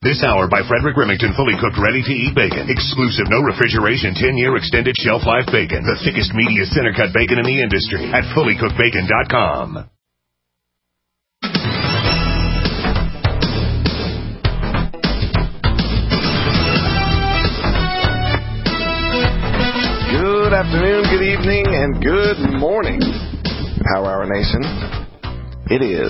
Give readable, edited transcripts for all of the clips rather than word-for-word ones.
This hour by Frederick Remington, fully cooked, ready-to-eat bacon. Exclusive, no refrigeration, 10-year extended shelf life bacon. The thickest, meatiest center-cut bacon in the industry at fullycookedbacon.com. Good afternoon, good evening, and good morning, Power Hour Nation. It is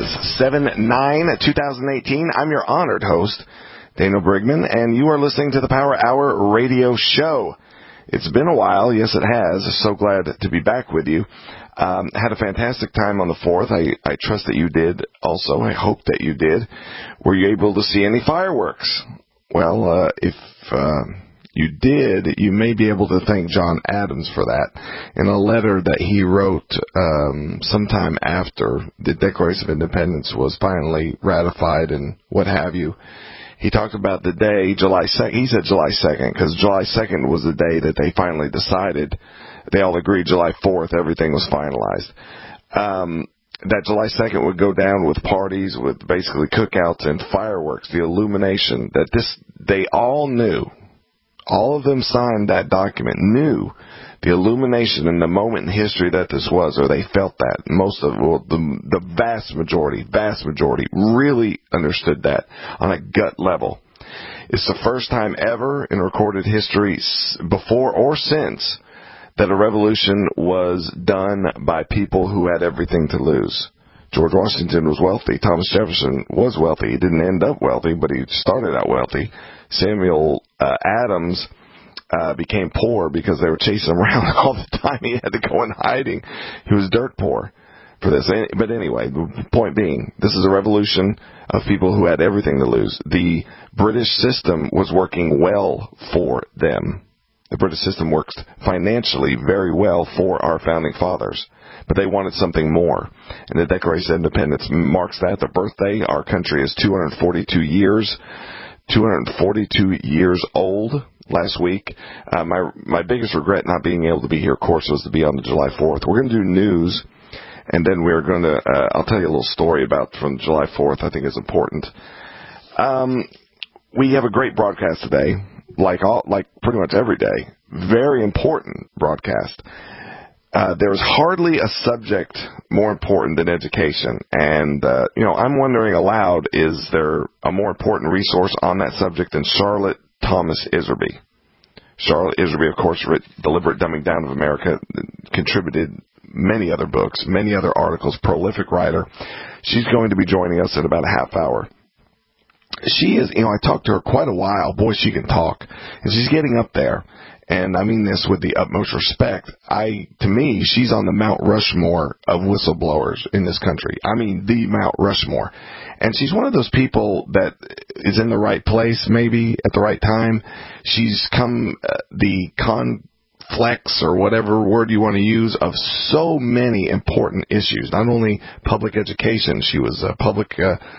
7/9/2018. I'm your honored host, Daniel Brigman, and you are listening to the Power Hour radio show. It's been a while. Yes, it has. So glad to be back with you. Had a fantastic time on the 4th. I trust that you did also. I hope that you did. Were you able to see any fireworks? Well, if you did, you may be able to thank John Adams for that. In a letter that he wrote sometime after the Declaration of Independence was finally ratified and what have you, he talked about the day, July 2nd. He said July 2nd because July 2nd was the day that they finally decided. They all agreed July 4th, everything was finalized. That July 2nd would go down with parties, with basically cookouts and fireworks, the illumination, that they all knew. All of them signed that document, knew the illumination and the moment in history that this was, or they felt that. Most of, the vast majority really understood that on a gut level. It's the first time ever in recorded history, before or since, that a revolution was done by people who had everything to lose. George Washington was wealthy. Thomas Jefferson was wealthy. He didn't end up wealthy, but he started out wealthy. Samuel Adams became poor because they were chasing him around all the time. He had to go in hiding. He was dirt poor for this. But anyway, the point being, this is a revolution of people who had everything to lose. The British system was working well for them. The British system worked financially very well for our founding fathers. But they wanted something more. And the Declaration of Independence marks that. The birthday, our country is 242 years old last week. My biggest regret not being able to be here, of course, was to be on the July 4th. We're going to do news, and then we're going to, I'll tell you a little story from July 4th I think is important. We have a great broadcast today, like pretty much every day. Very important broadcast. There's hardly a subject more important than education. And, I'm wondering aloud, is there a more important resource on that subject than Charlotte Thomas Iserby? Charlotte Iserby, of course, wrote Deliberate Dumbing Down of America, contributed many other books, many other articles, prolific writer. She's going to be joining us in about a half hour. She is, I talked to her quite a while. Boy, she can talk. And she's getting up there. And I mean this with the utmost respect. To me, she's on the Mount Rushmore of whistleblowers in this country. I mean, the Mount Rushmore. And she's one of those people that is in the right place, maybe, at the right time. She's come the conflex, or whatever word you want to use, of so many important issues. Not only public education, she was a public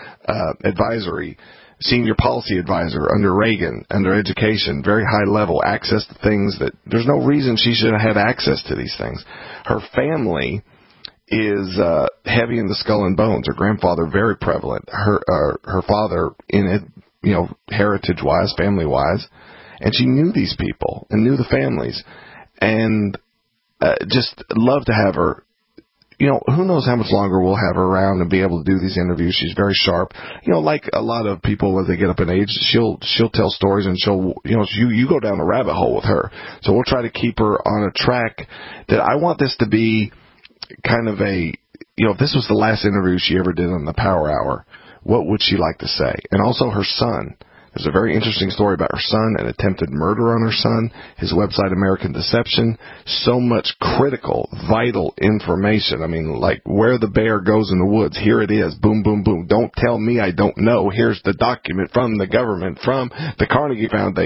advisory senior policy advisor under Reagan, under education, very high level, access to things that there's no reason she should have had access to these things. Her family is heavy in the skull and bones. Her grandfather, very prevalent. Her father, in it, heritage-wise, family-wise. And she knew these people and knew the families. And just love to have her. Who knows how much longer we'll have her around and be able to do these interviews. She's very sharp. Like a lot of people as they get up in age, she'll tell stories, and you go down a rabbit hole with her. So we'll try to keep her on a track that I want this to be kind of if this was the last interview she ever did on the Power Hour, what would she like to say? And also her son. There's a very interesting story about her son, an attempted murder on her son, his website, American Deception. So much critical, vital information. I mean, like where the bear goes in the woods. Here it is. Boom, boom, boom. Don't tell me I don't know. Here's the document from the government, from the Carnegie Foundation. ...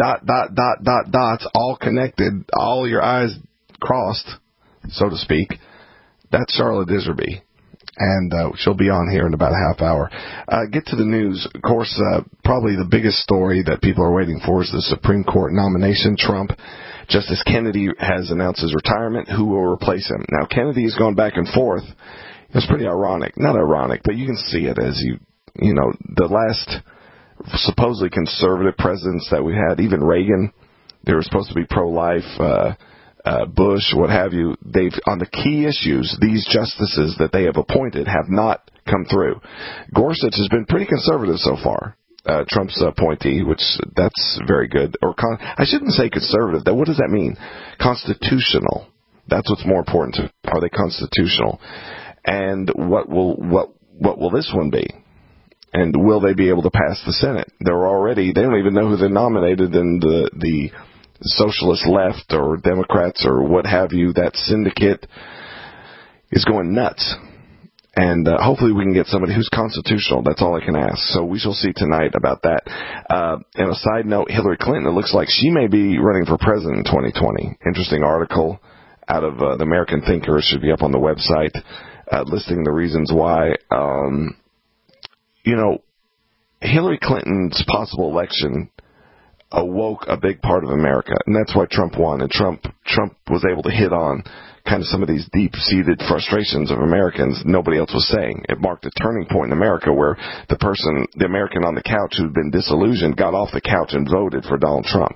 Dots, all connected. All your I's crossed, so to speak. That's Charlotte Iserby. And she'll be on here in about a half hour. Get to the news. Of course, probably the biggest story that people are waiting for is the Supreme Court nomination. Justice Kennedy has announced his retirement. Who will replace him? Now, Kennedy has gone back and forth. It's pretty ironic. Not ironic, but you can see it as the last supposedly conservative presidents that we had, even Reagan, they were supposed to be pro-life, Bush, what have you. They've, on the key issues, these justices that they have appointed have not come through. Gorsuch has been pretty conservative so far. Trump's appointee, which that's very good. Or I shouldn't say conservative. What does that mean? Constitutional. That's what's more important to. Are they constitutional? And what will this one be? And will they be able to pass the Senate? They don't even know who they nominated in the socialist left or Democrats or what have you. That syndicate is going nuts. And hopefully we can get somebody who's constitutional. That's all I can ask. So we shall see tonight about that. And a side note, Hillary Clinton, it looks like she may be running for president in 2020. Interesting article out of the American Thinker. It should be up on the website listing the reasons why. Hillary Clinton's possible election awoke a big part of America, and that's why Trump won. And Trump was able to hit on kind of some of these deep-seated frustrations of Americans nobody else was saying. It marked a turning point in America where the American on the couch who'd been disillusioned, got off the couch and voted for Donald Trump.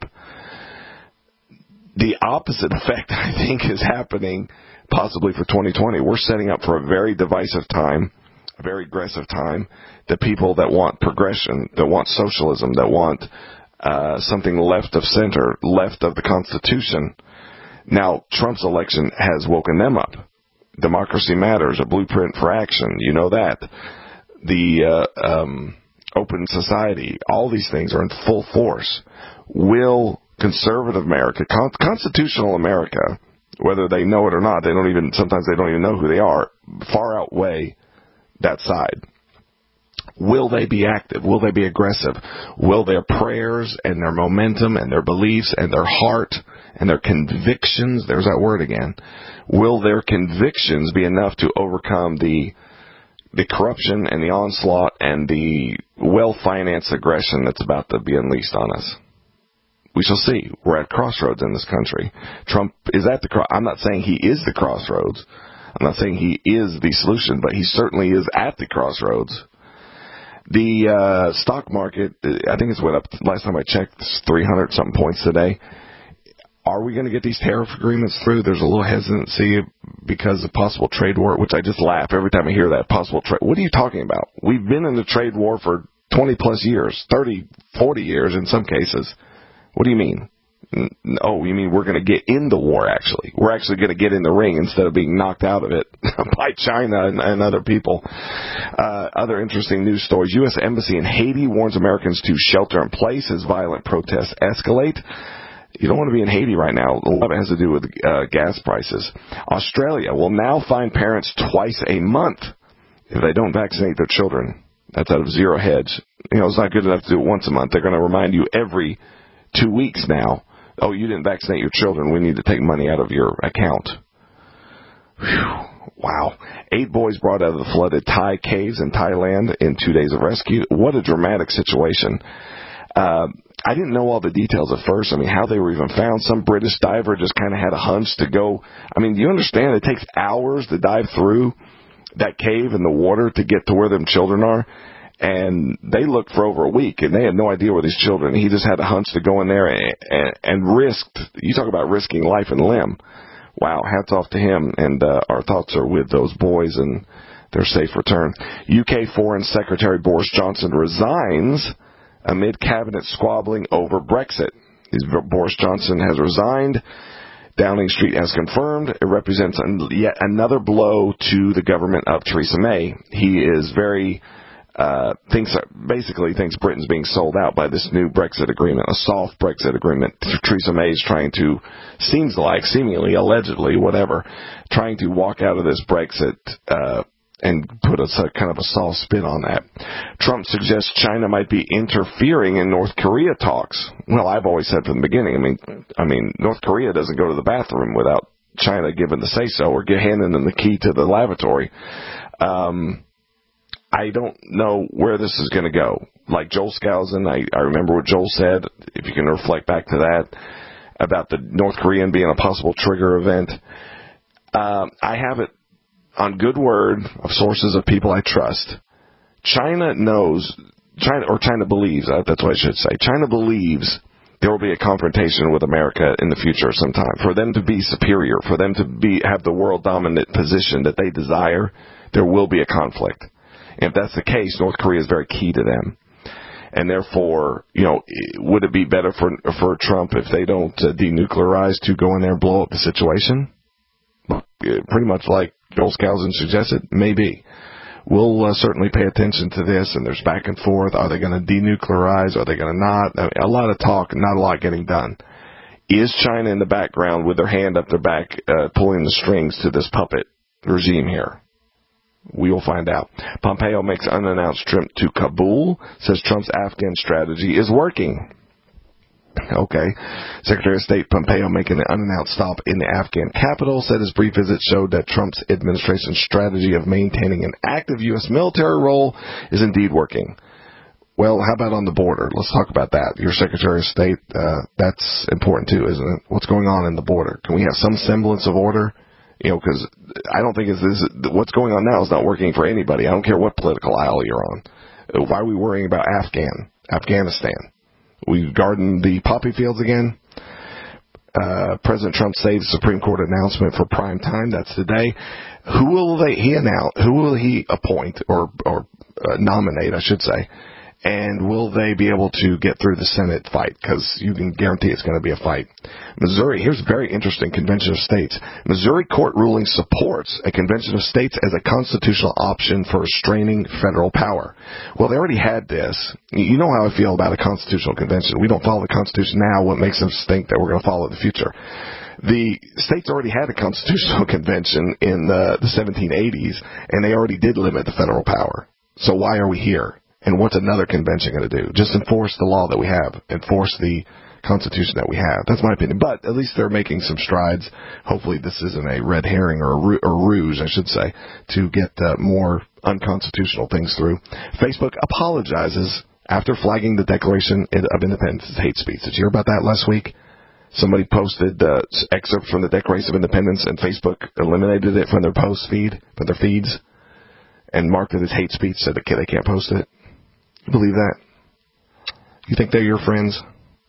The opposite effect, I think, is happening possibly for 2020. We're setting up for a very divisive time, a very aggressive time. The people that want progression, that want socialism, that want something left of center, left of the Constitution. Now, Trump's election has woken them up. Democracy Matters, a blueprint for action. You know that. The open society, all these things are in full force. Will conservative America, constitutional America, whether they know it or not, sometimes they don't even know who they are, far outweigh that side. Will they be active? Will they be aggressive? Will their prayers and their momentum and their beliefs and their heart and their convictions, there's that word again, will their convictions be enough to overcome the corruption and the onslaught and the well-financed aggression that's about to be unleashed on us? We shall see. We're at crossroads in this country. Trump is at the I'm not saying he is the crossroads. I'm not saying he is the solution, but he certainly is at the crossroads. The stock market, I think it's went up, last time I checked, 300-something points today. Are we going to get these tariff agreements through? There's a little hesitancy because of possible trade war, which I just laugh every time I hear that, possible trade. What are you talking about? We've been in a trade war for 20-plus years, 30, 40 years in some cases. What do you mean? Oh, you mean we're going to get in the war, actually. We're actually going to get in the ring instead of being knocked out of it by China and other people. Other interesting news stories. U.S. Embassy in Haiti warns Americans to shelter in place as violent protests escalate. You don't want to be in Haiti right now. A lot of it has to do with gas prices. Australia will now fine parents twice a month if they don't vaccinate their children. That's out of Zero Hedge. It's not good enough to do it once a month. They're going to remind you every 2 weeks now. Oh, you didn't vaccinate your children. We need to take money out of your account. Whew. Wow. 8 boys brought out of the flooded Thai caves in Thailand in 2 days of rescue. What a dramatic situation. I didn't know all the details at first. How they were even found. Some British diver just kind of had a hunch to go. You understand it takes hours to dive through that cave in the water to get to where them children are. And they looked for over a week, and they had no idea where these children. He just had a hunch to go in there and risked. You talk about risking life and limb. Wow, hats off to him. And our thoughts are with those boys and their safe return. UK Foreign Secretary Boris Johnson resigns amid cabinet squabbling over Brexit. Boris Johnson has resigned. Downing Street has confirmed. It represents yet another blow to the government of Theresa May. He is thinks Britain's being sold out by this new Brexit agreement, a soft Brexit agreement. Theresa May is seemingly, allegedly, whatever, trying to walk out of this Brexit and put a kind of a soft spin on that. Trump suggests China might be interfering in North Korea talks. Well, I've always said from the beginning, North Korea doesn't go to the bathroom without China giving the say-so or handing them the key to the lavatory. I don't know where this is going to go. Like Joel Skousen, I remember what Joel said, if you can reflect back to that, about the North Korean being a possible trigger event. I have it on good word of sources of people I trust. China knows China believes, that's what I should say, China believes there will be a confrontation with America in the future sometime. For them to be superior, for them to have the world dominant position that they desire, there will be a conflict. And if that's the case, North Korea is very key to them. And therefore, would it be better for Trump if they don't denuclearize to go in there and blow up the situation? Pretty much like Joel Skousen suggested, maybe. We'll certainly pay attention to this, and there's back and forth. Are they going to denuclearize? Are they going to not? I mean, a lot of talk, not a lot getting done. Is China in the background with their hand up their back, pulling the strings to this puppet regime here? We will find out. Pompeo makes unannounced trip to Kabul, says Trump's Afghan strategy is working. Okay. Secretary of State Pompeo making an unannounced stop in the Afghan capital said his brief visit showed that Trump's administration's strategy of maintaining an active U.S. military role is indeed working. Well, how about on the border? Let's talk about that. Your Secretary of State, that's important too, isn't it? What's going on in the border? Can we have some semblance of order? Because I don't think what's going on now is not working for anybody. I don't care what political aisle you're on. Why are we worrying about Afghanistan? We guarding the poppy fields again? President Trump saved the Supreme Court announcement for prime time. That's today. Who will he appoint or nominate, I should say? And will they be able to get through the Senate fight? Because you can guarantee it's going to be a fight. Missouri, here's a very interesting Convention of States. Missouri court ruling supports a Convention of States as a constitutional option for restraining federal power. Well, they already had this. You know how I feel about a constitutional convention. We don't follow the Constitution now. What makes us think that we're going to follow it in the future? The states already had a constitutional convention in the 1780s, and they already did limit the federal power. So why are we here? And what's another convention going to do? Just enforce the law that we have. Enforce the Constitution that we have. That's my opinion. But at least they're making some strides. Hopefully this isn't a red herring or a ruse, I should say, to get more unconstitutional things through. Facebook apologizes after flagging the Declaration of Independence as hate speech. Did you hear about that last week? Somebody posted excerpts from the Declaration of Independence, and Facebook eliminated it from their from their feeds, and marked it as hate speech, said that they can't post it. You believe that? You think they're your friends?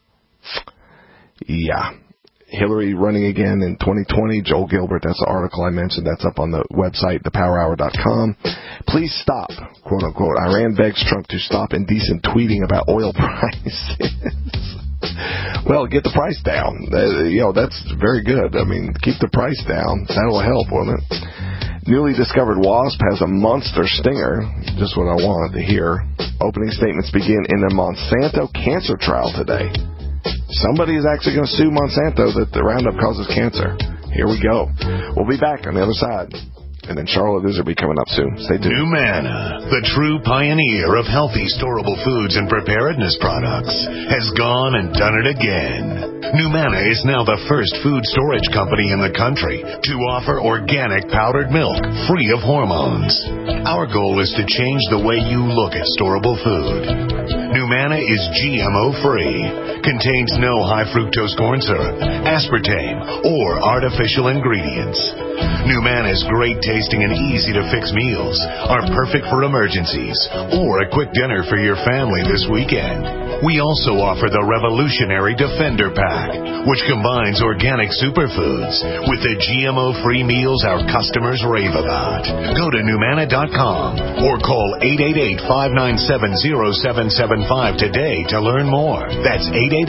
Yeah. Hillary running again in 2020. Joel Gilbert, that's the article I mentioned. That's up on the website, thepowerhour.com. Please stop, quote unquote. Iran begs Trump to stop indecent tweeting about oil prices. Well, get the price down. That's very good. I mean, keep the price down. That'll help, won't it? Newly discovered wasp has a monster stinger. Just what I wanted to hear. Opening statements begin in the Monsanto cancer trial today. Somebody is actually going to sue Monsanto that the Roundup causes cancer. Here we go. We'll be back on the other side. And then Charlotte News will be coming up soon. Stay tuned. Numana, the true pioneer of healthy, storable foods and preparedness products, has gone and done it again. Numana is now the first food storage company in the country to offer organic powdered milk free of hormones. Our goal is to change the way you look at storable food. Numana is GMO-free, contains no high fructose corn syrup, aspartame, or artificial ingredients. Numana's great tasting and easy to fix meals are perfect for emergencies or a quick dinner for your family this weekend. We also offer the revolutionary Defender Pack, which combines organic superfoods with the GMO-free meals our customers rave about. Go to Numana.com or call 888-597-0775 today to learn more. That's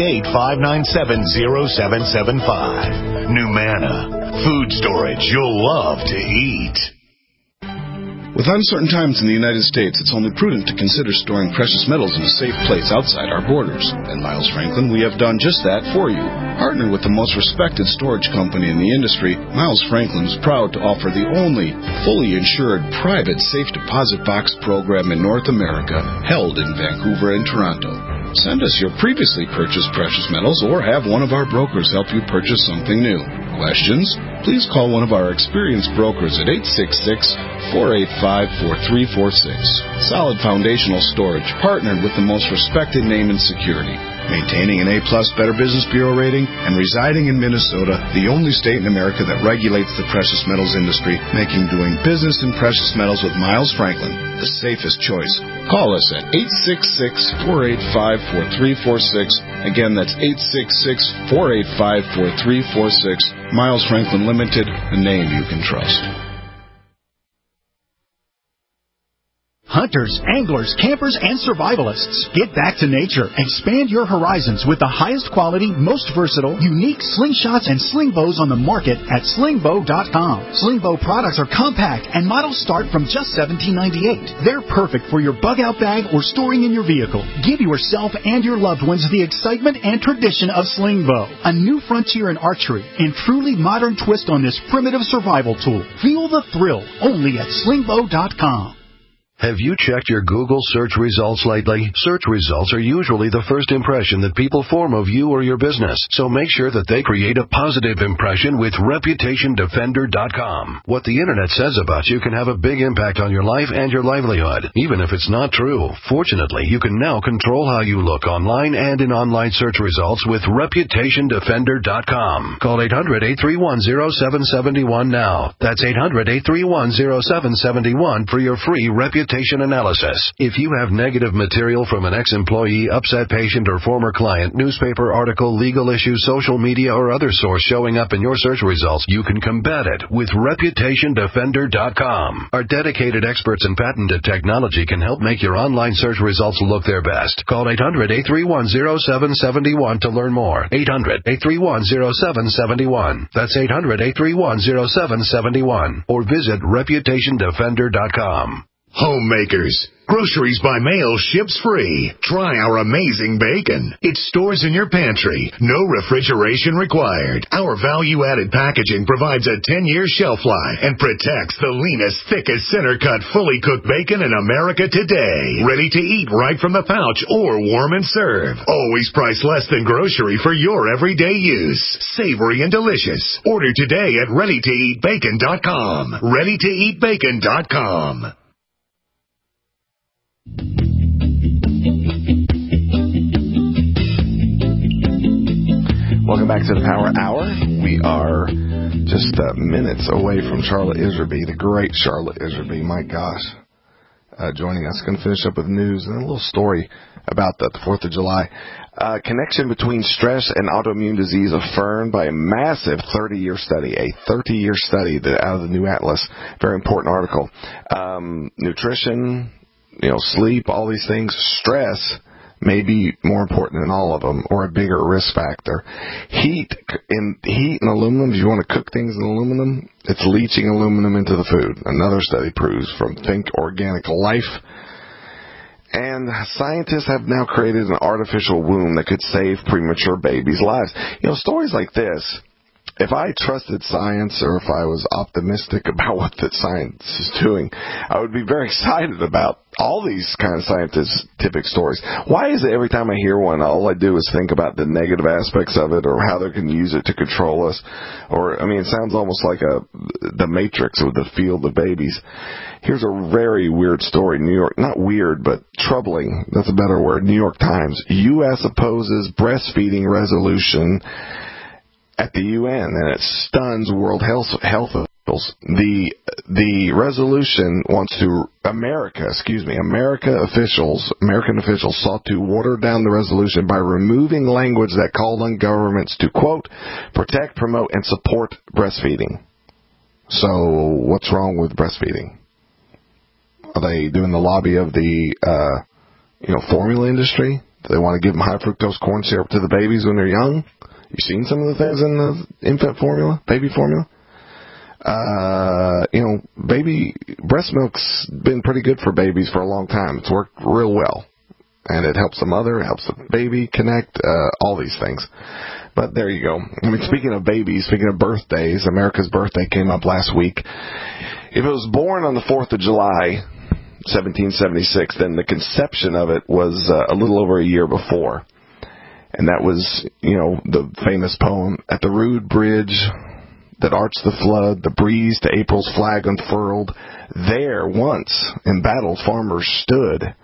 888-597-0775. Numana, food storage you'll love to eat. With uncertain times in the United States, it's only prudent to consider storing precious metals in a safe place outside our borders. At Miles Franklin, we have done just that for you. Partnered with the most respected storage company in the industry, Miles Franklin is proud to offer the only fully insured private safe deposit box program in North America, held in Vancouver and Toronto. Send us your previously purchased precious metals or have one of our brokers help you purchase something new. Questions? Please call one of our experienced brokers at 866-485-4346. Solid foundational storage, partnered with the most respected name in security. Maintaining an A-plus Better Business Bureau rating and residing in Minnesota, the only state in America that regulates the precious metals industry, making doing business in precious metals with Miles Franklin the safest choice. Call us at 866-485-4346. Again, that's 866-485-4346. Miles Franklin Limited, a name you can trust. Hunters, anglers, campers, and survivalists. Get back to nature. Expand your horizons with the highest quality, most versatile, unique slingshots and sling bows on the market at slingbow.com. Sling bow products are compact and models start from just $17.98. They're perfect for your bug-out bag or storing in your vehicle. Give yourself and your loved ones the excitement and tradition of sling bow. A new frontier in archery and truly modern twist on this primitive survival tool. Feel the thrill only at slingbow.com. Have you checked your Google search results lately? Search results are usually the first impression that people form of you or your business, so make sure that they create a positive impression with ReputationDefender.com. What the Internet says about you can have a big impact on your life and your livelihood, even if it's not true. Fortunately, you can now control how you look online and in online search results with ReputationDefender.com. Call 800-831-0771 now. That's 800-831-0771 for your free reputation analysis. If you have negative material from an ex-employee, upset patient, or former client, newspaper article, legal issue, social media, or other source showing up in your search results, you can combat it with ReputationDefender.com. Our dedicated experts in patented technology can help make your online search results look their best. Call 800-831-0771 to learn more. 800-831-0771. That's 800-831-0771. Or visit ReputationDefender.com. Homemakers. Groceries by mail ships free. Try our amazing bacon. It stores in your pantry. No refrigeration required. Our value-added packaging provides a 10-year shelf life and protects the leanest, thickest, center-cut, fully cooked bacon in America today. Ready to eat right from the pouch or warm and serve. Always priced less than grocery for your everyday use. Savory and delicious. Order today at ReadyToEatBacon.com. ReadyToEatBacon.com. Welcome back to the Power Hour. We are just minutes away from Charlotte Iserby, the great Charlotte Iserby. My gosh, joining us. Going to finish up with news and a little story about the 4th of July. Connection between stress and autoimmune disease affirmed by a massive 30-year study, out of the New Atlas. Very important article. Nutrition, sleep, all these things, stress may be more important than all of them, or a bigger risk factor. Heat and aluminum, if you want to cook things in aluminum, it's leaching aluminum into the food. Another study proves from Think Organic Life. And scientists have now created an artificial womb that could save premature babies' lives. Stories like this, if I trusted science or if I was optimistic about what the science is doing, I would be very excited about all these kind of scientific stories. Why is it every time I hear one, all I do is think about the negative aspects of it or how they can use it to control us? It sounds almost like the Matrix with the field of babies. Here's a very weird story. New York, not weird, but troubling. That's a better word. New York Times. U.S. opposes breastfeeding resolution at the UN, and it stuns World Health officials. The resolution wants to American officials sought to water down the resolution by removing language that called on governments to, quote, protect, promote, and support breastfeeding. So what's wrong with breastfeeding? Are they doing the lobby of the formula industry? Do they want to give them high fructose corn syrup to the babies when they're young? You seen some of the things in the infant formula, baby formula? Baby breast milk's been pretty good for babies for a long time. It's worked real well. And it helps the mother, it helps the baby connect, all these things. But there you go. Speaking of babies, speaking of birthdays, America's birthday came up last week. If it was born on the 4th of July, 1776, then the conception of it was a little over a year before. And that was, the famous poem, at the rude bridge that arched the flood, the breeze to April's flag unfurled. There once, embattled farmers stood,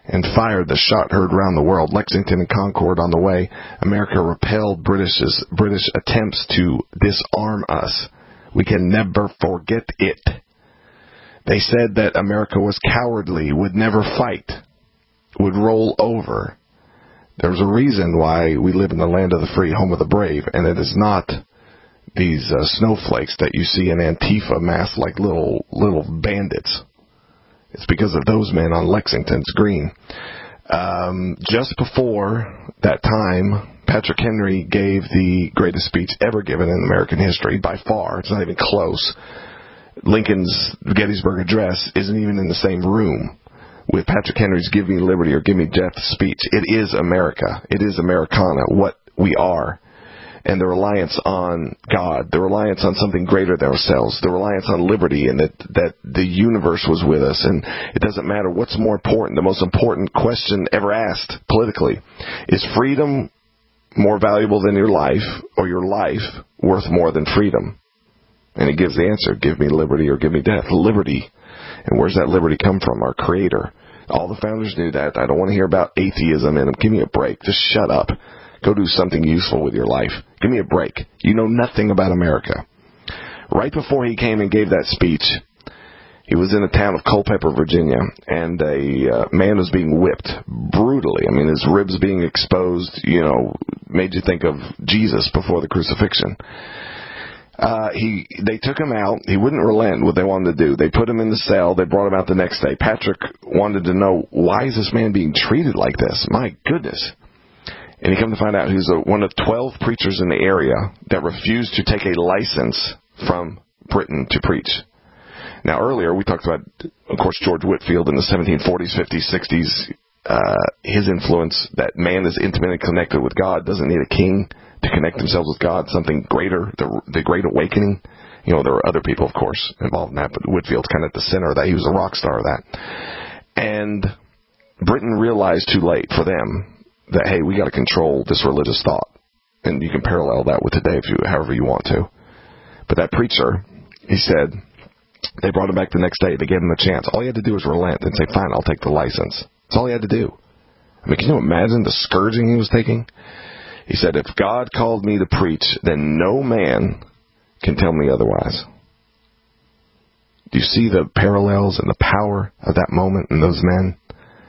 and fired the shot heard round the world. Lexington and Concord on the way. America repelled British attempts to disarm us. We can never forget it. They said that America was cowardly, would never fight, would roll over. There's a reason why we live in the land of the free, home of the brave, and it is not these snowflakes that you see in Antifa masked like little bandits. It's because of those men on Lexington's Green. Just before that time, Patrick Henry gave the greatest speech ever given in American history, by far. It's not even close. Lincoln's Gettysburg Address isn't even in the same room with Patrick Henry's Give Me Liberty or Give Me Death speech. It is America. It is Americana, what we are. And the reliance on God, the reliance on something greater than ourselves, the reliance on liberty, and that the universe was with us. And it doesn't matter what's more important. The most important question ever asked politically is freedom more valuable than your life, or your life worth more than freedom? And he gives the answer: give me liberty or give me death. Liberty. And where's that liberty come from? Our Creator. All the founders knew that. I don't want to hear about atheism in them. Give me a break. Just shut up. Go do something useful with your life. Give me a break. You know nothing about America. Right before he came and gave that speech, he was in the town of Culpeper, Virginia, and a man was being whipped brutally. I mean, his ribs being exposed, made you think of Jesus before the crucifixion. They took him out. He wouldn't relent what they wanted to do. They put him in the cell. They brought him out the next day. Patrick wanted to know, why is this man being treated like this? My goodness. And he come to find out he was one of 12 preachers in the area that refused to take a license from Britain to preach. Now, earlier we talked about, of course, George Whitefield in the 1740s, 50s, 60s. His influence, that man is intimately connected with God, doesn't need a king to connect themselves with God, something greater, the Great Awakening. There were other people, of course, involved in that, but Whitefield's kind of at the center of that. He was a rock star of that. And Britain realized too late for them that, hey, we got to control this religious thought. And you can parallel that with today however you want to. But that preacher, he said, they brought him back the next day. They gave him a chance. All he had to do was relent and say, fine, I'll take the license. That's all he had to do. I mean, can you imagine the scourging he was taking? He said, if God called me to preach, then no man can tell me otherwise. Do you see the parallels and the power of that moment in those men?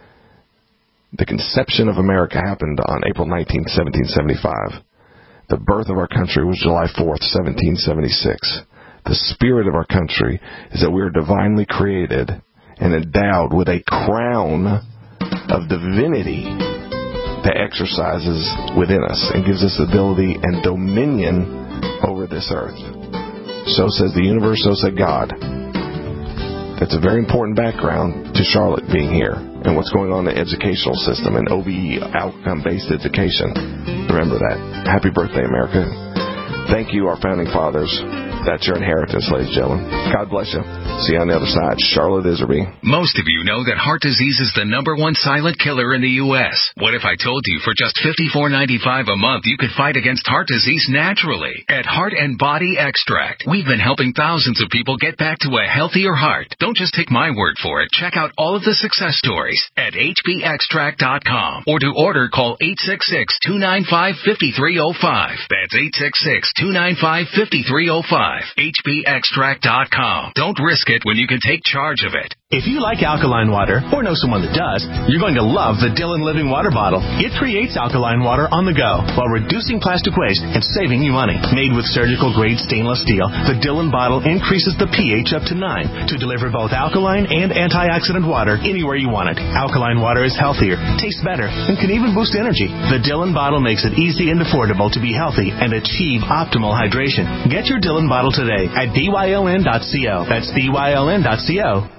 The conception of America happened on April 19th, 1775. The birth of our country was July 4th, 1776. The spirit of our country is that we are divinely created and endowed with a crown of divinity that exercises within us and gives us ability and dominion over this earth. So says the universe, so said God. That's a very important background to Charlotte being here and what's going on in the educational system and OBE, outcome-based education. Remember that. Happy birthday, America. Thank you, our founding fathers. That's your inheritance, ladies and gentlemen. God bless you. See you on the other side. Charlotte Iserby. Most of you know that heart disease is the #1 silent killer in the U.S. What if I told you for just $54.95 a month you could fight against heart disease naturally? At Heart and Body Extract, we've been helping thousands of people get back to a healthier heart. Don't just take my word for it. Check out all of the success stories at hbextract.com. Or to order, call 866-295-5305. That's 866-295-5305. hbextract.com. Don't risk it when you can take charge of it. If you like alkaline water, or know someone that does, you're going to love the Dillon Living Water Bottle. It creates alkaline water on the go while reducing plastic waste and saving you money. Made with surgical-grade stainless steel, the Dillon bottle increases the pH up to 9 to deliver both alkaline and antioxidant water anywhere you want it. Alkaline water is healthier, tastes better, and can even boost energy. The Dillon bottle makes it easy and affordable to be healthy and achieve optimal hydration. Get your Dillon bottle today at byln.co. That's byln.co.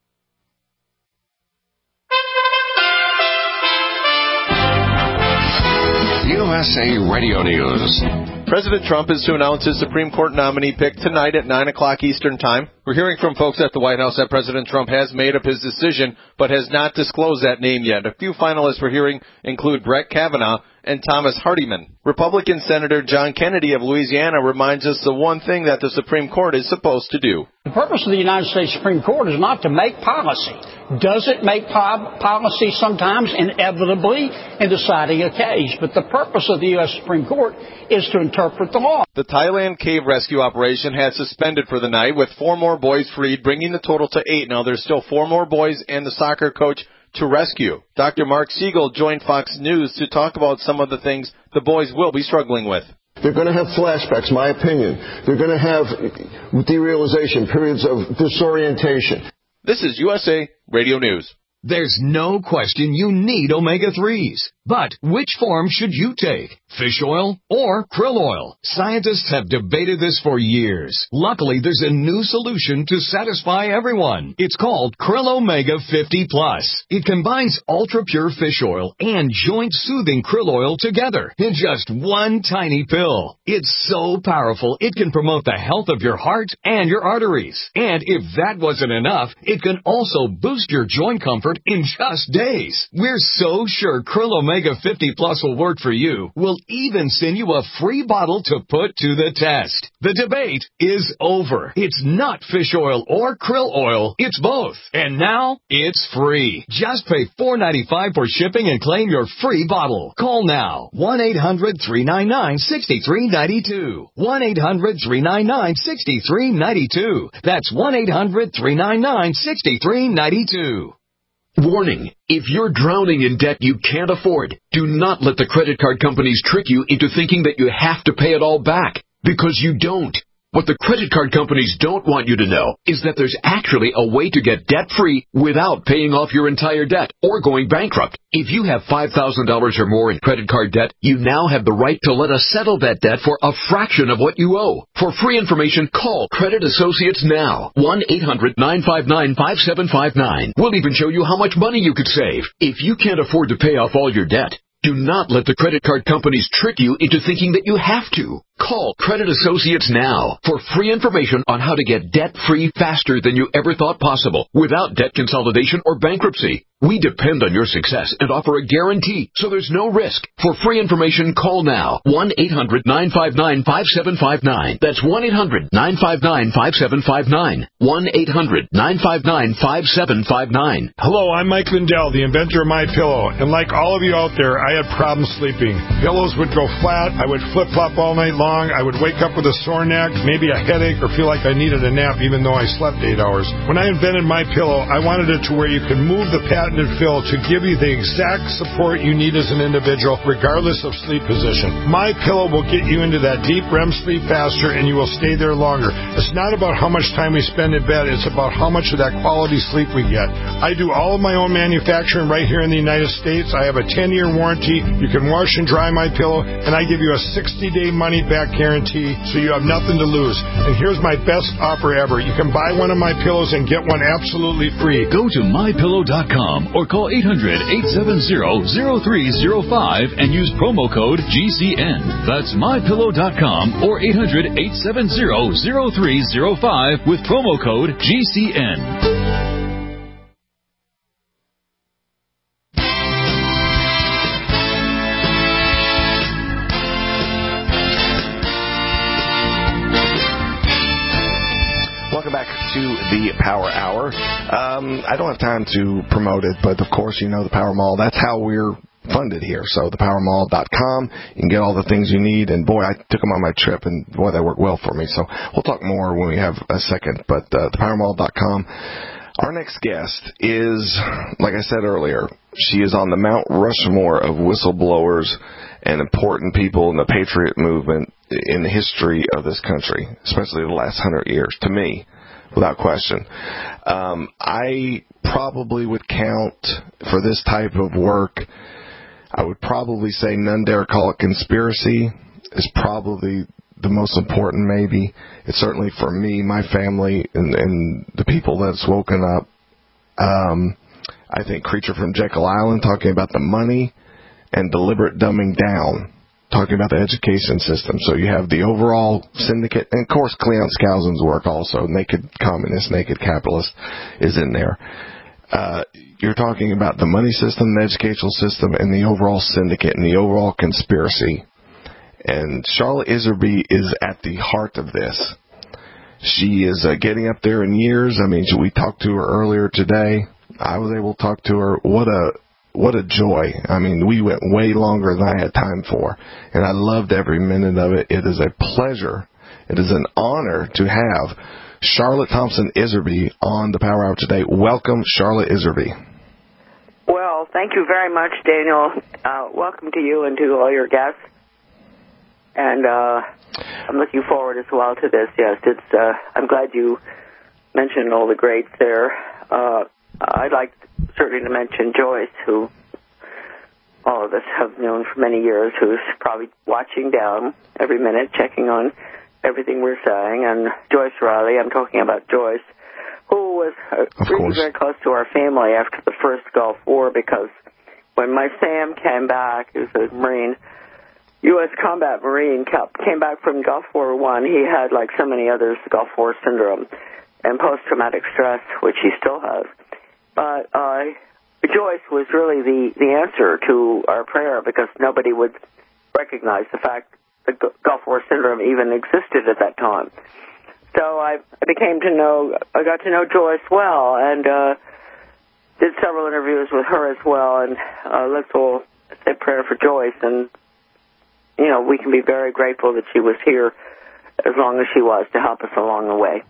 USA Radio News. President Trump is to announce his Supreme Court nominee pick tonight at 9 o'clock Eastern Time. We're hearing from folks at the White House that President Trump has made up his decision, but has not disclosed that name yet. A few finalists we're hearing include Brett Kavanaugh and Thomas Hardiman. Republican Senator John Kennedy of Louisiana reminds us the one thing that the Supreme Court is supposed to do. The purpose of the United States Supreme Court is not to make policy. Does it make policy sometimes? Inevitably in deciding a case. But the purpose of the U.S. Supreme Court is to interpret the law. The Thailand cave rescue operation has suspended for the night, with 4 more boys freed, bringing the total to 8. Now there's still 4 more boys and the soccer coach to rescue. Dr. Mark Siegel joined Fox News to talk about some of the things the boys will be struggling with. They're going to have flashbacks, my opinion. They're going to have derealization, periods of disorientation. This is USA Radio News. There's no question you need omega-3s. But which form should you take? Fish oil or krill oil? Scientists have debated this for years. Luckily, there's a new solution to satisfy everyone. It's called Krill Omega 50 Plus. It combines ultra-pure fish oil and joint-soothing krill oil together in just one tiny pill. It's so powerful, it can promote the health of your heart and your arteries. And if that wasn't enough, it can also boost your joint comfort in just days. We're so sure Krill Omega 50 Plus will work for you. We'll even send you a free bottle to put to the test. The debate is over. It's not fish oil or krill oil. It's both. And now it's free. Just pay $4.95 for shipping and claim your free bottle. Call now. 1-800-399-6392. 1-800-399-6392. That's 1-800-399-6392. Warning, if you're drowning in debt you can't afford, do not let the credit card companies trick you into thinking that you have to pay it all back, because you don't. What the credit card companies don't want you to know is that there's actually a way to get debt-free without paying off your entire debt or going bankrupt. If you have $5,000 or more in credit card debt, you now have the right to let us settle that debt for a fraction of what you owe. For free information, call Credit Associates now. 1-800-959-5759. We'll even show you how much money you could save. If you can't afford to pay off all your debt, do not let the credit card companies trick you into thinking that you have to. Call Credit Associates now for free information on how to get debt-free faster than you ever thought possible without debt consolidation or bankruptcy. We depend on your success and offer a guarantee, so there's no risk. For free information, call now. 1-800-959-5759. That's 1-800-959-5759. 1-800-959-5759. Hello, I'm Mike Lindell, the inventor of MyPillow. And like all of you out there, I had problems sleeping. Pillows would go flat. I would flip-flop all night long. I would wake up with a sore neck, maybe a headache, or feel like I needed a nap even though I slept 8 hours. When I invented MyPillow, I wanted it to where you can move the patented fill to give you the exact support you need as an individual, regardless of sleep position. MyPillow will get you into that deep REM sleep faster, and you will stay there longer. It's not about how much time we spend in bed. It's about how much of that quality sleep we get. I do all of my own manufacturing right here in the United States. I have a 10-year warranty. You can wash and dry MyPillow, and I give you a 60-day money-back guarantee, so you have nothing to lose. And here's my best offer ever. You can buy one of my pillows and get one absolutely free. Go to MyPillow.com or call 800-870-0305 and use promo code GCN. That's MyPillow.com or 800-870-0305 with promo code GCN. To the Power Hour. I don't have time to promote it, but of course, you know the Power Mall. That's how we're funded here. So thepowermall.com, you can get all the things you need. And boy, I took them on my trip, and boy, they worked well for me. So we'll talk more when we have a second. But thepowermall.com. Our next guest is, like I said earlier, she is on the Mount Rushmore of whistleblowers and important people in the Patriot movement in the history of this country, especially the last 100 years, to me. Without question. I probably would count for this type of work, I would probably say None Dare Call It Conspiracy is probably the most important maybe. It's certainly for me, my family, and the people that's woken up. I think Creature from Jekyll Island, talking about the money and deliberate dumbing down talking about the education system. So you have the overall syndicate, and of course Cleon Skousen's work also, Naked Communist, Naked Capitalist is in there. You're talking about the money system, the educational system, and the overall syndicate and the overall conspiracy. And Charlotte Iserby is at the heart of this. She is getting up there in years. I mean, we talked to her earlier today. I was able to talk to her. What a joy. I mean, we went way longer than I had time for, and I loved every minute of it. It is a pleasure. It is an honor to have Charlotte Thompson Iserby on the Power Hour today. Welcome, Charlotte Iserby. Well, thank you very much, Daniel. Welcome to you and to all your guests. And I'm looking forward as well to this. Yes, I'm glad you mentioned all the greats there. I'd like certainly to mention Joyce, who all of us have known for many years, who's probably watching down every minute, checking on everything we're saying. And Joyce Riley, I'm talking about Joyce, who was really very close to our family after the first Gulf War, because when my Sam came back, he was a Marine, U.S. combat Marine, came back from Gulf War I, he had, like so many others, Gulf War syndrome and post-traumatic stress, which he still has. But Joyce was really the answer to our prayer, because nobody would recognize the fact that Gulf War syndrome even existed at that time. So I got to know Joyce well, and did several interviews with her as well. And let's all say prayer for Joyce. And, you know, we can be very grateful that she was here as long as she was to help us along the way.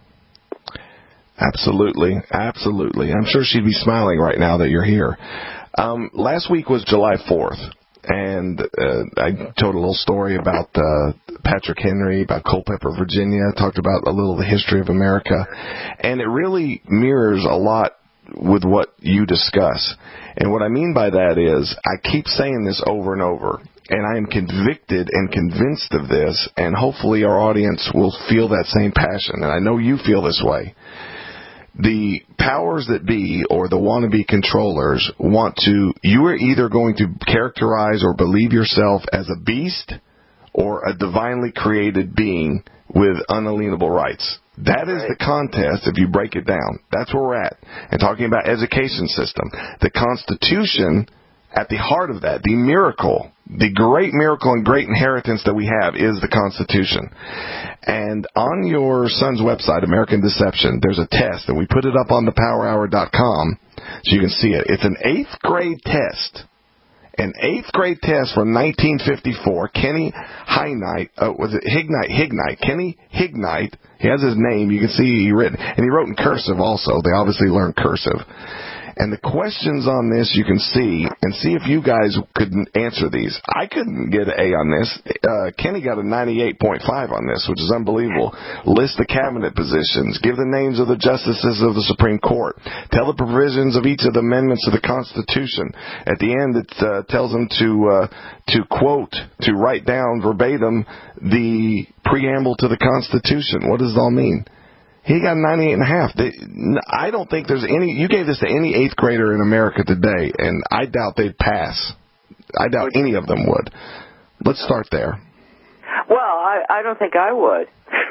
Absolutely. Absolutely. I'm sure she'd be smiling right now that you're here. Last week was July 4th, and I told a little story about Patrick Henry, about Culpeper, Virginia. I talked about a little of the history of America, and it really mirrors a lot with what you discuss. And what I mean by that is I keep saying this over and over, and I am convicted and convinced of this, and hopefully our audience will feel that same passion, and I know you feel this way. The powers that be, or the wannabe controllers, you are either going to characterize or believe yourself as a beast or a divinely created being with unalienable rights. That is the contest if you break it down. That's where we're at. And talking about education system, the Constitution, at the heart of that, the miracle, the great miracle and great inheritance that we have is the Constitution. And on your son's website, American Deception, there's a test, and we put it up on thepowerhour.com so you can see it. It's an 8th grade test. An 8th grade test from 1954. Kenny Hignite, Hignite. Kenny Hignite. He has his name. You can see he wrote in cursive also. They obviously learned cursive. And the questions on this you can see, and see if you guys could answer these. I couldn't get an A on this. Kenny got a 98.5 on this, which is unbelievable. List the cabinet positions. Give the names of the justices of the Supreme Court. Tell the provisions of each of the amendments of the Constitution. At the end, it tells them to quote, to write down verbatim the preamble to the Constitution. What does it all mean? He got 98.5. I don't think there's any. You gave this to any 8th grader in America today, and I doubt they'd pass. I doubt any of them would. Let's start there. Well, I don't think I would.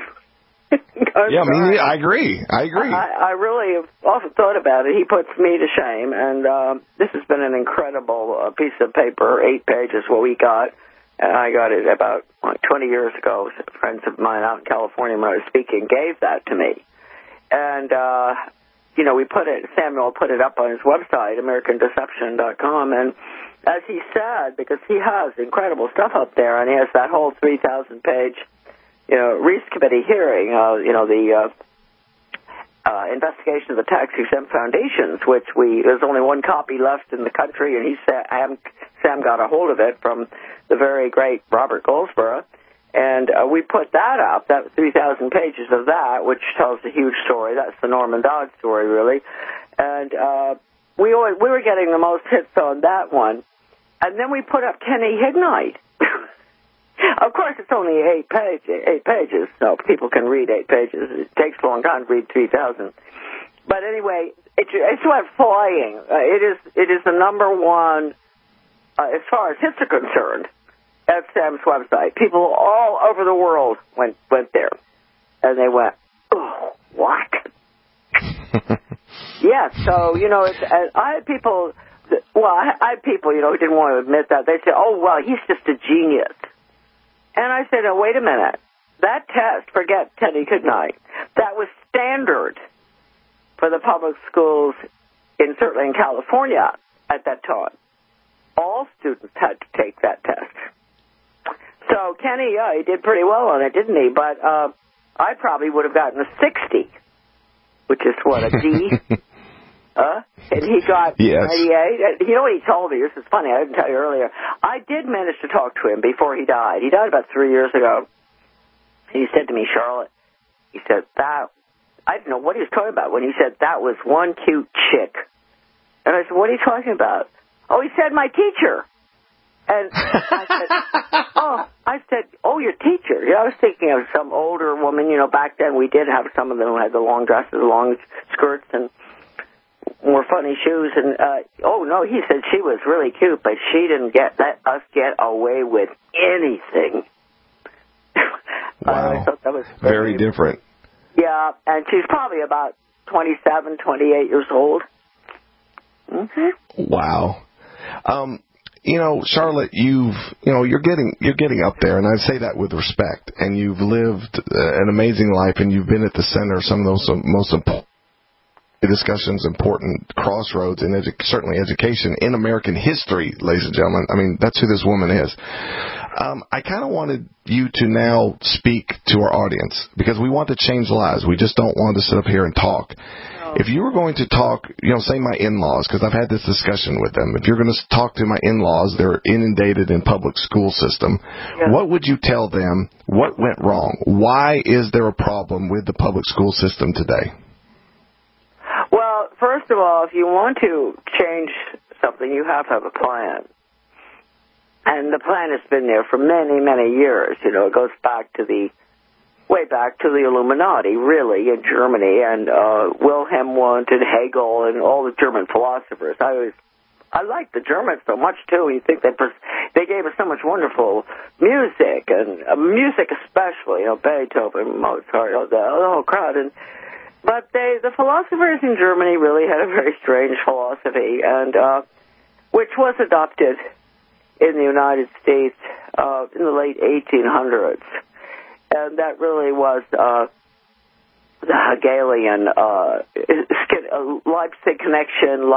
Yeah, I agree. I really have often thought about it. He puts me to shame, and this has been an incredible piece of paper, 8 pages, what we got. I got it about 20 years ago. Friends of mine out in California when I was speaking gave that to me. And, Samuel put it up on his website, AmericanDeception.com. And as he said, because he has incredible stuff up there, and he has that whole 3,000-page, Reese Committee hearing, the investigation of the tax-exempt foundations, which there's only one copy left in the country, and Sam got a hold of it from the very great Robert Goldsboro, and we put that up, that 3,000 pages of that, which tells a huge story. That's the Norman Dodge story, really. And we were getting the most hits on that one. And then we put up Kenny Hignite. Of course, it's only 8 pages, so people can read 8 pages. It takes a long time to read 3,000. But anyway, it went flying. It is the number one, as far as hits are concerned, as Sam's website. People all over the world went there, and they went, "Oh, what?" Yes, so I had people. I had people, who didn't want to admit that. They said, "Oh, well, he's just a genius." And I said, "Oh, wait a minute. That test, forget Teddy Goodnight, that was standard for the public schools, certainly in California at that time. All students had to take that test." So Kenny, he did pretty well on it, didn't he? But I probably would have gotten a 60, which is what, a D? And he got 98. You know what he told me? This is funny. I didn't tell you earlier. I did manage to talk to him before he died. He died about 3 years ago. He said to me, "Charlotte," he said, "that," I didn't know what he was talking about when he said, "that was one cute chick." And I said, "What are you talking about?" "Oh, he said my teacher." And I said, "Oh, your teacher." I was thinking of some older woman. Back then we did have some of them who had the long dresses, long skirts, and more funny shoes. And, oh, no, he said she was really cute, but she didn't let us get away with anything. Wow. I thought that was very different. Yeah, and she's probably about 27, 28 years old. Mm-hmm. Wow. Charlotte, you're getting up there, and I say that with respect. And you've lived an amazing life, and you've been at the center of some of those most important discussions, important crossroads, and certainly education in American history, ladies and gentlemen. I mean, that's who this woman is. I kind of wanted you to now speak to our audience, because we want to change lives. We just don't want to sit up here and talk. If you were going to talk, say my in-laws, because I've had this discussion with them. If you're going to talk to my in-laws, they're inundated in public school system. Yeah. What would you tell them? What went wrong? Why is there a problem with the public school system today? Well, first of all, if you want to change something, you have to have a plan. And the plan has been there for many, many years. It goes way back to the Illuminati, really, in Germany, and Wilhelm Wundt and Hegel and all the German philosophers. I like the Germans so much, too. You think they gave us so much wonderful music, and music especially, Beethoven, Mozart, the whole crowd. But the philosophers in Germany really had a very strange philosophy, and which was adopted in the United States in the late 1800s. And that really was the Hegelian Leipzig connection,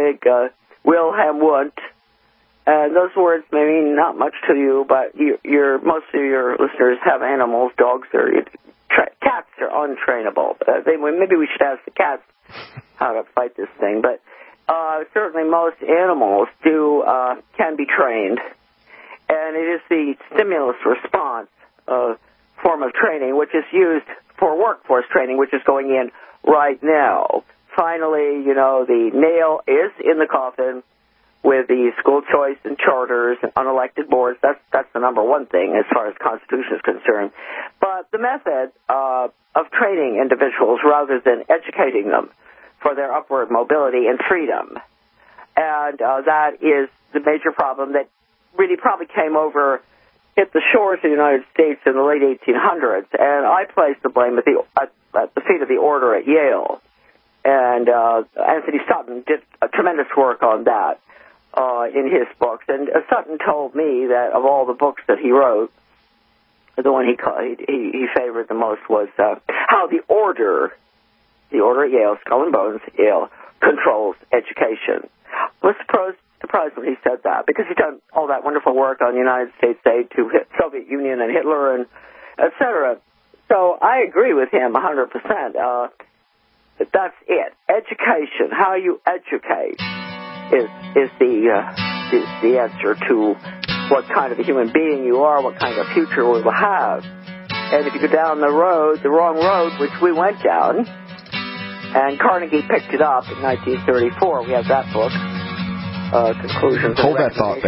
Wilhelm Wundt. And those words may mean not much to you, but most of your listeners have animals, dogs, or cats are untrainable. Maybe we should ask the cats how to fight this thing. But certainly most animals can be trained. And it is the stimulus response form of training, which is used for workforce training, which is going in right now. Finally, the nail is in the coffin with the school choice and charters and unelected boards. That's the number one thing as far as Constitution is concerned. But the method of training individuals rather than educating them for their upward mobility and freedom. And that is the major problem that really probably hit the shores of the United States in the late 1800s, and I place the blame at the feet of the order at Yale. And Anthony Sutton did a tremendous work on that in his books. And Sutton told me that of all the books that he wrote, the one he favored the most was how the order at Yale, Skull and Bones, Yale, controls education. I was surprised when he said that, because he's done all that wonderful work on United States aid to Soviet Union and Hitler and et cetera. So I agree with him 100%. That's it. Education, how you educate, is the answer to what kind of a human being you are, what kind of future we will have. And if you go down the wrong road, which we went down, and Carnegie picked it up in 1934, we have that book. Conclusions. Hold that thought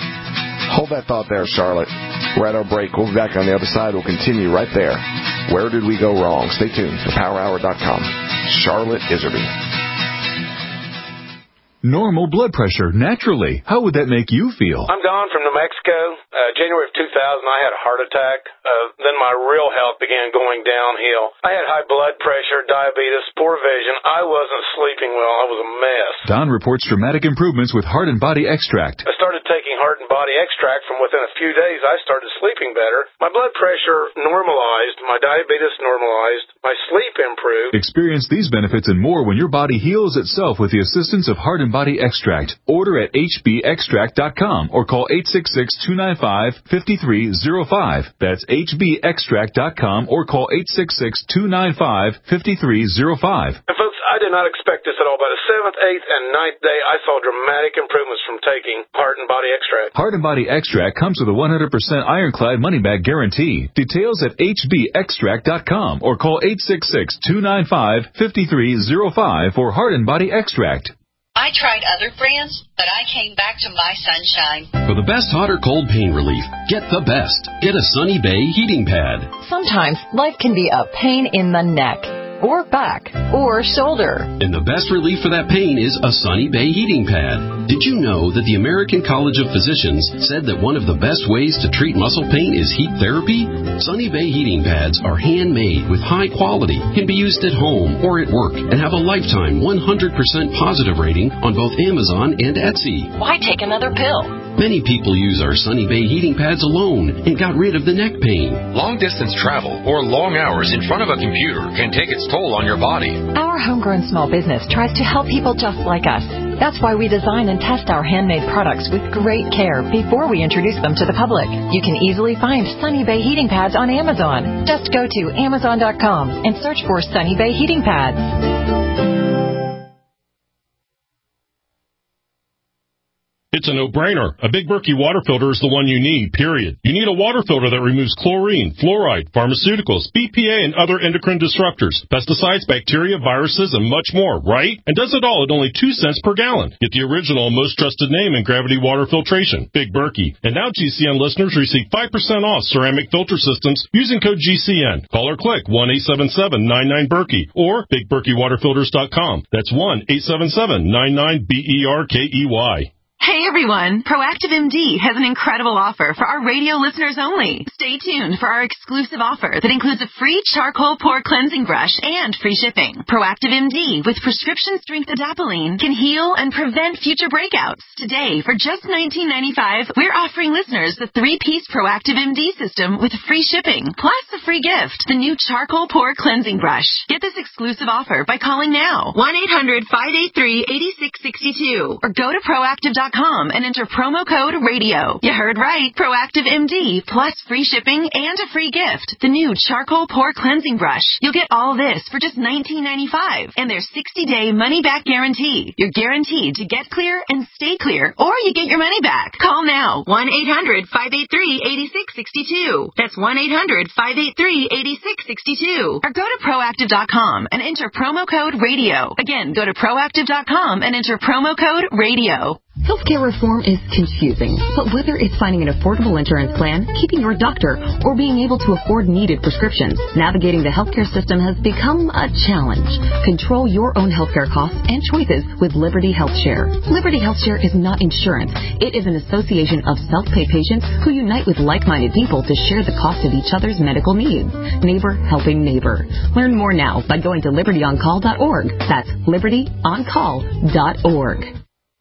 there, Charlotte. We're at our break. We'll be back on the other side. We'll continue right there. Where did we go wrong? Stay tuned to PowerHour.com. Charlotte Iserby. normal blood pressure naturally. How would that make you feel? I'm Don from New Mexico. January of 2000, I had a heart attack. Then my real health began going downhill. I had high blood pressure, diabetes, poor vision. I wasn't sleeping well. I was a mess. Don reports dramatic improvements with Heart and Body Extract. I started taking Heart and Body Extract. From within a few days, I started sleeping better. My blood pressure normalized. My diabetes normalized. My sleep improved. Experience these benefits and more when your body heals itself with the assistance of Heart and Body Extract. Order at hbextract.com or call 866-295-5305. That's hbextract.com or call 866-295-5305. And folks, I did not expect this at all. By the 7th, 8th, and 9th day, I saw dramatic improvements from taking Heart and Body Extract. Heart and Body Extract comes with a 100% ironclad money-back guarantee. Details at hbextract.com or call 866-295-5305 for Heart and Body Extract. I tried other brands, but I came back to My Sunshine. For the best hot or cold pain relief, get the best. Get a Sunny Bay heating pad. Sometimes life can be a pain in the neck, or back, or shoulder. And the best relief for that pain is a Sunny Bay heating pad. Did you know that the American College of Physicians said that one of the best ways to treat muscle pain is heat therapy? Sunny Bay heating pads are handmade with high quality, can be used at home or at work, and have a lifetime 100% positive rating on both Amazon and Etsy. Why take another pill? Many people use our Sunny Bay heating pads alone and got rid of the neck pain. Long-distance travel or long hours in front of a computer can take its toll on your body. Our homegrown small business tries to help people just like us. That's why we design and test our handmade products with great care before we introduce them to the public. You can easily find Sunny Bay heating pads on Amazon. Just go to Amazon.com and search for Sunny Bay heating pads. It's a no-brainer. A Big Berkey water filter is the one you need, period. You need a water filter that removes chlorine, fluoride, pharmaceuticals, BPA, and other endocrine disruptors, pesticides, bacteria, viruses, and much more, right? And does it all at only 2 cents per gallon. Get the original and most trusted name in gravity water filtration, Big Berkey. And now GCN listeners receive 5% off ceramic filter systems using code GCN. Call or click 1-877-99-BERKEY or BigBerkeyWaterFilters.com. That's 1-877-99-BERKEY. Hey everyone, Proactive MD has an incredible offer for our radio listeners only. Stay tuned for our exclusive offer that includes a free charcoal pore cleansing brush and free shipping. Proactive MD with prescription strength adapalene can heal and prevent future breakouts. Today, for just $19.95, we're offering listeners the 3-piece Proactive MD system with free shipping, plus a free gift, the new charcoal pore cleansing brush. Get this exclusive offer by calling now, 1-800-583-8662, or go to Proactive.com and enter promo code RADIO. You heard right. Proactive MD plus free shipping and a free gift. The new charcoal pore cleansing brush. You'll get all this for just $19.95 and their 60-day money-back guarantee. You're guaranteed to get clear and stay clear, or you get your money back. Call now. 1-800-583-8662. That's 1-800-583-8662. Or go to Proactive.com and enter promo code RADIO. Again, go to Proactive.com and enter promo code RADIO. Healthcare reform is confusing, but whether it's finding an affordable insurance plan, keeping your doctor, or being able to afford needed prescriptions, navigating the healthcare system has become a challenge. Control your own healthcare costs and choices with Liberty HealthShare. Liberty HealthShare is not insurance. It is an association of self-pay patients who unite with like-minded people to share the cost of each other's medical needs. Neighbor helping neighbor. Learn more now by going to libertyoncall.org. That's libertyoncall.org.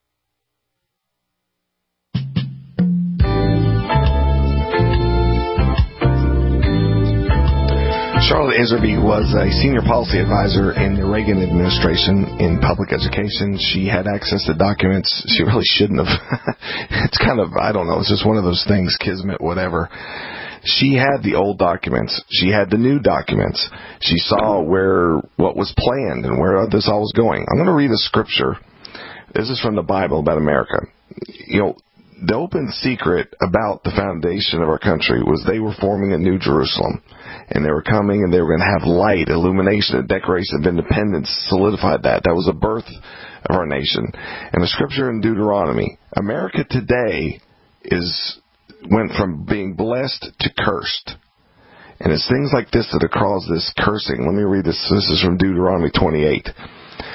Charlotte Iserby was a senior policy advisor in the Reagan administration in public education. She had access to documents she really shouldn't have. It's kind of, I don't know, it's just one of those things, kismet, whatever. She had the old documents. She had the new documents. She saw what was planned and where this all was going. I'm going to read a scripture. This is from the Bible about America. You know, the open secret about the foundation of our country was they were forming a new Jerusalem. And they were coming, and they were going to have light, illumination, a Declaration of Independence solidified that. That was the birth of our nation. And the scripture in Deuteronomy, America today went from being blessed to cursed. And it's things like this that have caused this cursing. Let me read this. This is from Deuteronomy 28.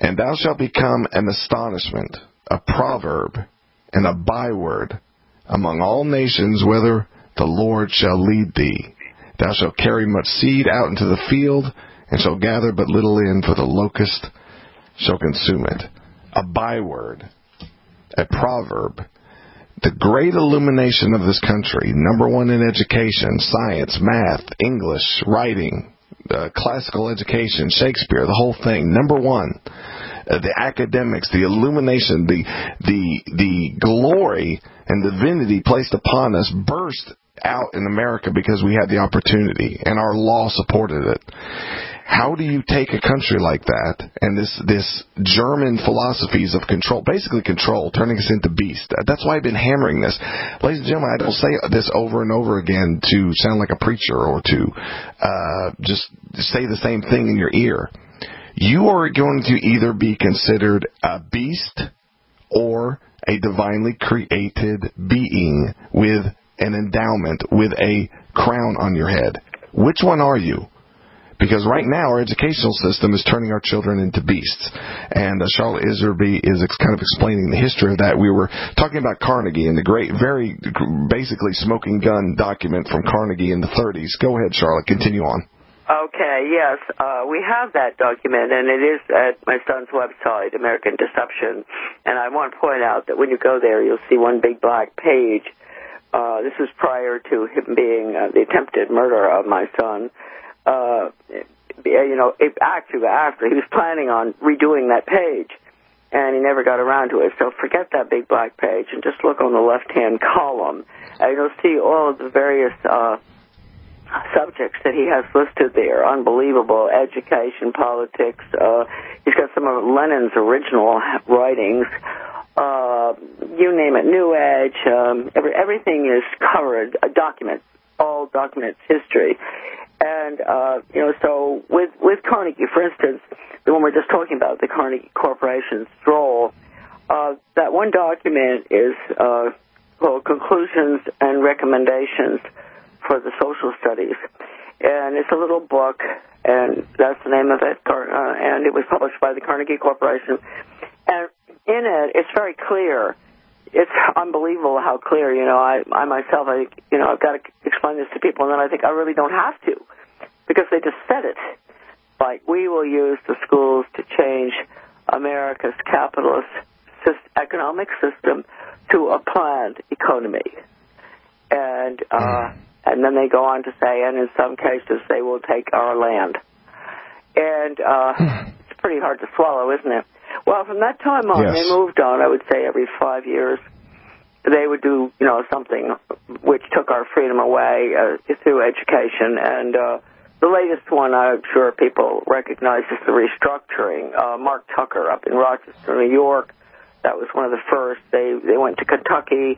And thou shalt become an astonishment, a proverb, and a byword among all nations, whither the Lord shall lead thee. Thou shalt carry much seed out into the field, and shalt gather but little in, for the locust shall consume it. A byword, a proverb. The great illumination of this country, number one in education, science, math, English, writing, classical education, Shakespeare, the whole thing. Number one, the academics, the illumination, the glory and divinity placed upon us burst out in America because we had the opportunity and our law supported it. How do you take a country like that and this German philosophies of control, basically control, turning us into beasts? That's why I've been hammering this. Ladies and gentlemen, I don't say this over and over again to sound like a preacher or to just say the same thing in your ear. You are going to either be considered a beast or a divinely created being with an endowment, with a crown on your head. Which one are you? Because right now our educational system is turning our children into beasts. And Charlotte Iserby is kind of explaining the history of that. We were talking about Carnegie and the great, very basically smoking gun document from Carnegie in the 30s. Go ahead, Charlotte. Continue on. Okay, yes. We have that document, and it is at my son's website, American Deception. And I want to point out that when you go there, you'll see one big black page. This was prior to him being the attempted murder of my son. Actually, after he was planning on redoing that page, and he never got around to it. So forget that big black page and just look on the left-hand column, and you'll see all of the various subjects that he has listed there. Unbelievable. Education, politics. He's got some of Lenin's original writings. You name it, New Age. Everything is covered. Documents. All documents history. And, so with Carnegie, for instance, the one we're just talking about, the Carnegie Corporation's role, that one document is called Conclusions and Recommendations for the Social Studies. And it's a little book, and that's the name of it, and it was published by the Carnegie Corporation. And in it, it's very clear. It's unbelievable how clear, I myself, I've got to explain this to people, and then I think I really don't have to, because they just said it. Like, we will use the schools to change America's capitalist economic system to a planned economy. And then they go on to say, and in some cases, they will take our land. And it's pretty hard to swallow, isn't it? Well, from that time on, They moved on, I would say, every 5 years. They would do, something which took our freedom away through education. And the latest one, I'm sure people recognize, is the restructuring. Mark Tucker up in Rochester, New York, that was one of the first. They went to Kentucky.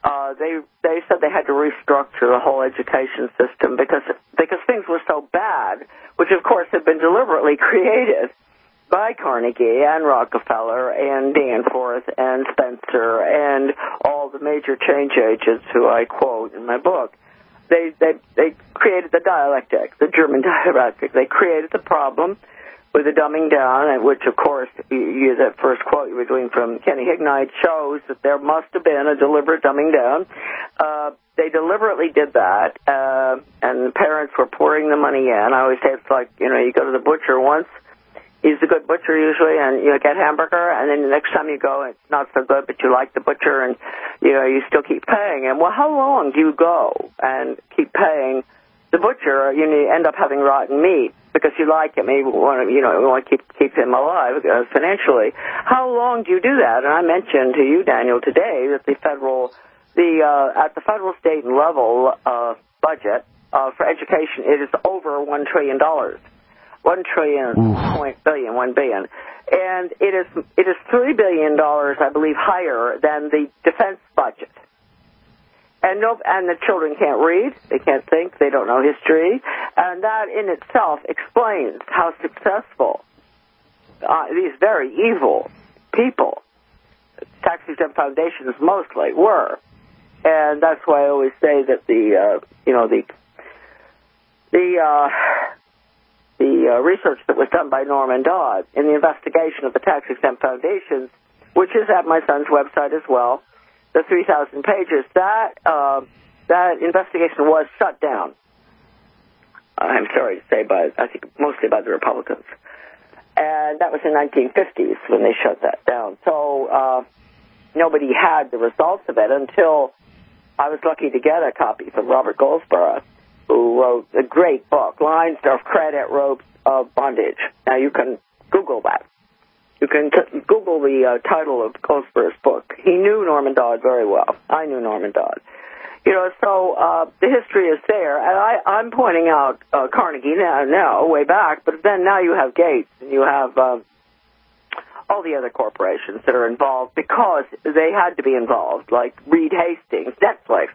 They said they had to restructure the whole education system because things were so bad, which, of course, had been deliberately created by Carnegie and Rockefeller and Danforth and Spencer and all the major change agents who I quote in my book. They created the dialectic, the German dialectic. They created the problem with the dumbing down, which, of course, that first quote you were doing from Kenny Hignite shows that there must have been a deliberate dumbing down. They deliberately did that, and the parents were pouring the money in. I always say it's like, you go to the butcher once. He's a good butcher usually, and you get hamburger, and then the next time you go, it's not so good, but you like the butcher, and you still keep paying. And well, how long do you go and keep paying the butcher? You end up having rotten meat because you like him. You want to keep him alive financially. How long do you do that? And I mentioned to you, Daniel, today that at the federal, state, and level budget for education, it is over $1 trillion. $1 billion. And it is $3 billion, I believe, higher than the defense budget. And the children can't read, they can't think, they don't know history, and that in itself explains how successful these very evil people, tax-exempt foundations mostly, were. And that's why I the research that was done by Norman Dodd in the investigation of the tax-exempt foundations, which is at my son's website as well, the 3,000 pages, that investigation was shut down. I'm sorry to say, I think mostly by the Republicans. And that was in the 1950s when they shut that down. So nobody had the results of it until I was lucky to get a copy from Robert Goldsboro, who wrote a great book, Lines of Credit, Ropes of Bondage. Now, you can Google that. You can Google the title of Goldsboro's book. He knew Norman Dodd very well. I knew Norman Dodd. So the history is there. And I'm pointing out Carnegie now, way back, but then now you have Gates and you have all the other corporations that are involved because they had to be involved, like Reed Hastings, Netflix,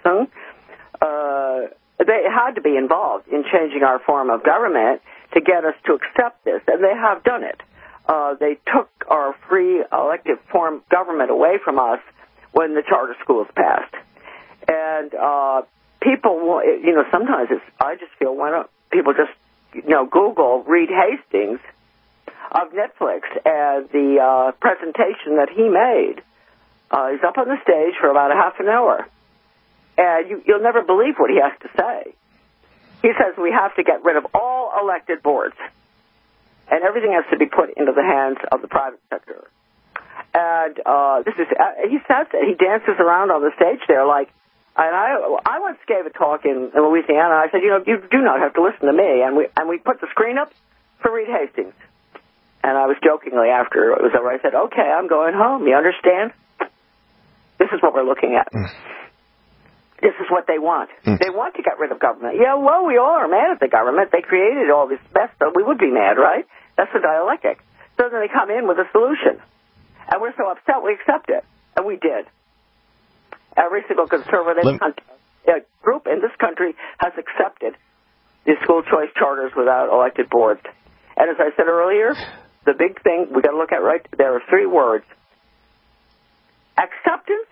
they had to be involved in changing our form of government to get us to accept this, and they have done it. They took our free elective form government away from us when the charter schools passed. And people, sometimes I just feel, why don't people just, Google Reed Hastings of Netflix and the presentation that he made. He's up on the stage for about a half an hour. And you'll never believe what he has to say. He says we have to get rid of all elected boards. And everything has to be put into the hands of the private sector. And he says that. He dances around on the stage there like, and I once gave a talk in Louisiana, and I said, you do not have to listen to me. And we put the screen up for Reed Hastings. And I was jokingly, after it was over, I said, okay, I'm going home. You understand? This is what we're looking at. This is what they want. They want to get rid of government. Yeah, well, we all are mad at the government. They created all this mess, so we would be mad, right? That's the dialectic. So then they come in with a solution. And we're so upset we accept it. And we did. Every single conservative group in this country has accepted the school choice charters without elected boards. And as I said earlier, the big thing we got to look at there are three words. Acceptance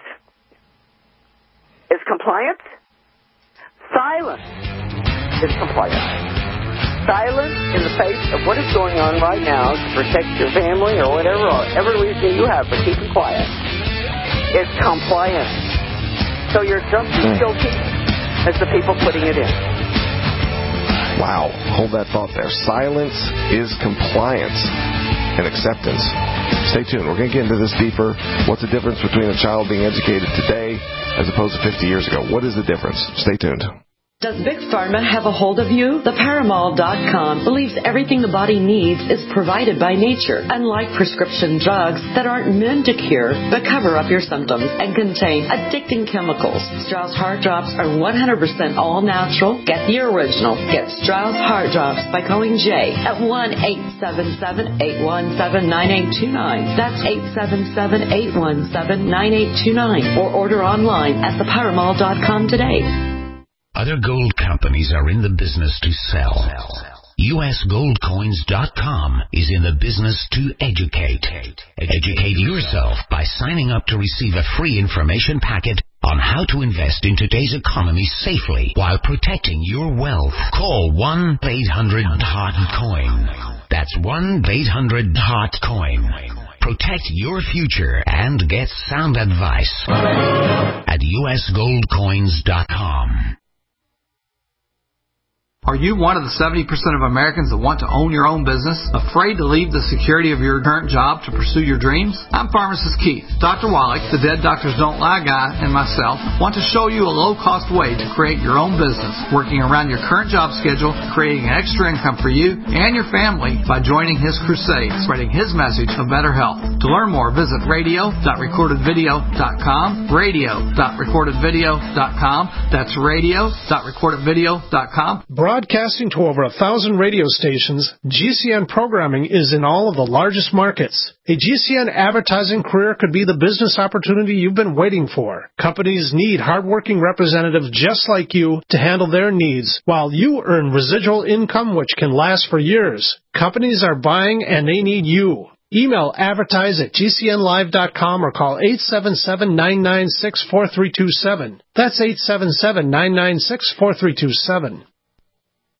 is compliance. Silence is compliance. Silence in the face of what is going on right now to protect your family or whatever reason you have for keeping quiet is compliance. So you're just as guilty as the people putting it in. Wow. Hold that thought there. Silence is compliance and acceptance. Stay tuned. We're going to get into this deeper. What's the difference between a child being educated today as opposed to 50 years ago? What is the difference? Stay tuned. Does Big Pharma have a hold of you? TheParamal.com believes everything the body needs is provided by nature, unlike prescription drugs that aren't meant to cure but cover up your symptoms and contain addicting chemicals. Strauss Heart Drops are 100% all natural. Get the original. Get Strauss Heart Drops by calling Jay at 1-877-817-9829. That's 877-817-9829. Or order online at TheParamal.com today. Other gold companies are in the business to sell. USGoldCoins.com is in the business to educate. Educate yourself by signing up to receive a free information packet on how to invest in today's economy safely while protecting your wealth. Call 1-800-HOT-COIN. That's 1-800-HOT-COIN. Protect your future and get sound advice at USGoldCoins.com. Are you one of the 70% of Americans that want to own your own business, afraid to leave the security of your current job to pursue your dreams? I'm Pharmacist Keith. Dr. Wallach, the Dead Doctors Don't Lie guy, and myself want to show you a low-cost way to create your own business, working around your current job schedule, creating an extra income for you and your family by joining his crusade, spreading his message of better health. To learn more, visit radio.recordedvideo.com, radio.recordedvideo.com. That's radio.recordedvideo.com. Broadcasting to over 1,000 radio stations, GCN programming is in all of the largest markets. A GCN advertising career could be the business opportunity you've been waiting for. Companies need hardworking representatives just like you to handle their needs, while you earn residual income which can last for years. Companies are buying and they need you. Email advertise at GCNlive.com or call 877-996-4327. That's 877-996-4327.